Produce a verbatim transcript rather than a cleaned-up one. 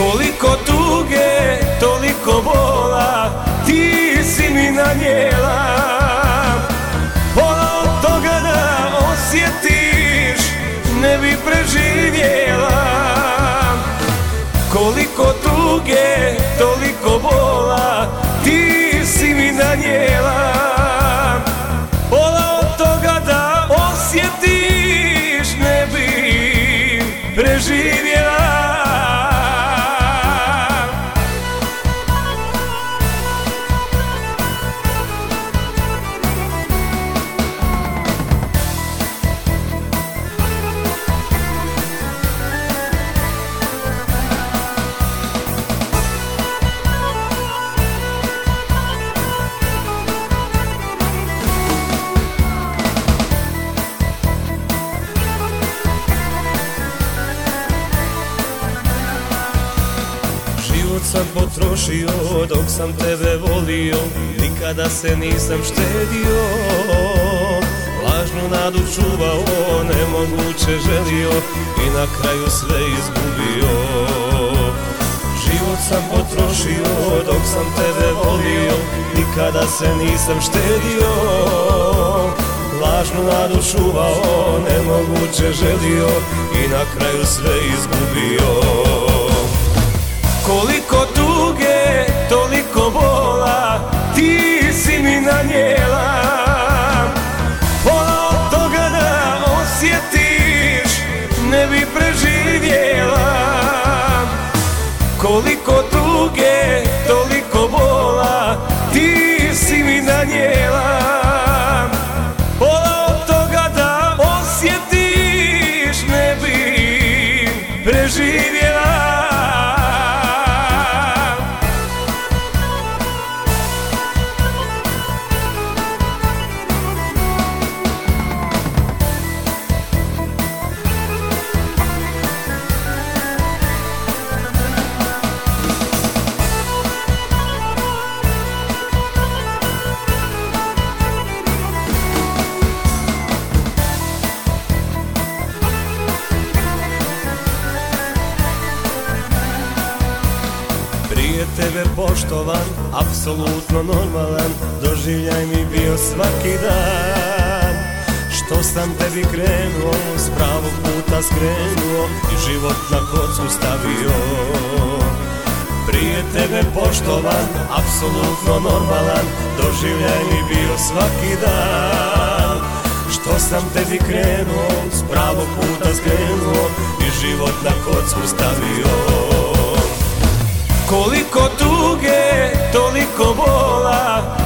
Koliko tuge, toliko bola, ti si mi nanijela. Pola od toga da osjetiš, ne bi preživjela. Koliko tuge, toliko bola, ti si mi nanijela. Pola od toga da osjetiš, ne bi preživjela. Život sam potrošio dok sam tebe volio, nikada se nisam štedio. Lažnu nadu čuvao, nemoguće želio i na kraju sve izgubio. Život sam potrošio dok sam tebe volio, nikada se nisam štedio. Lažnu nadu čuvao, nemoguće želio i na kraju sve izgubio. Koliko tuge, toliko bola, ti si mi nanijela. Pola od toga da osjetiš, ne bi preživjela. Koliko tuge, toliko bola, ti si mi nanijela. Pola od toga da osjetiš, ne bi preživjela. Prije tebe poštovan, apsolutno normalan, doživljaj mi bio svaki dan. Što sam tebi krenuo, s pravog puta skrenuo i život na kocku stavio. Prije tebe poštovan, apsolutno normalan, doživljaj mi bio svaki dan. Što sam tebi krenuo, s pravog puta skrenuo i život na kocku stavio. Koliko tuge, toliko bola,